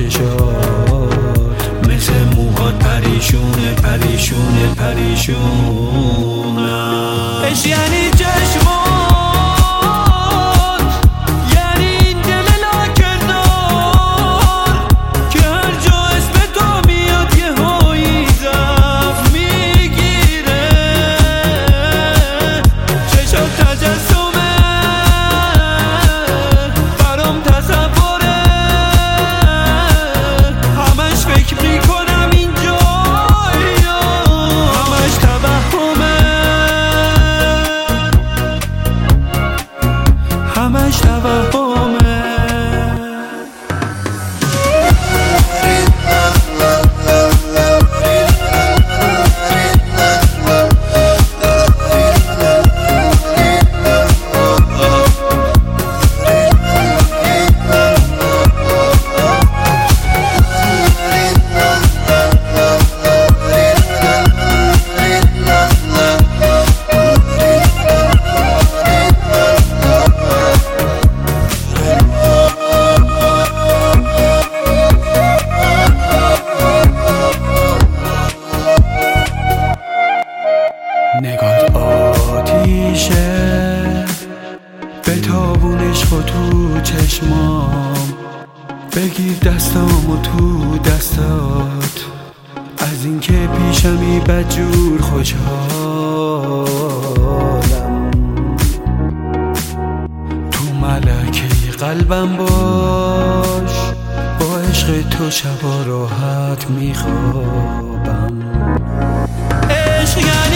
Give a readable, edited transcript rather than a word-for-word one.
چشات مثل موهات پریشونه پریشونه پریشونم. عشق یعنی چشمات، یعنی این دل لاکنار که هر جا اسم تو میاد یه هایی زف میگیره. چشات تجسمه برام تصوره، همش فکر میکنم اینجا همش توهمه، همش توهمه. نگات آتیشه به تابونش خود تو چشمام، بگیر دستامو تو دستات، از اینکه پیشمی بدجور خوشحالم. تو ملکه قلبم باش، با عشق تو شبا راحت میخوابم. عشق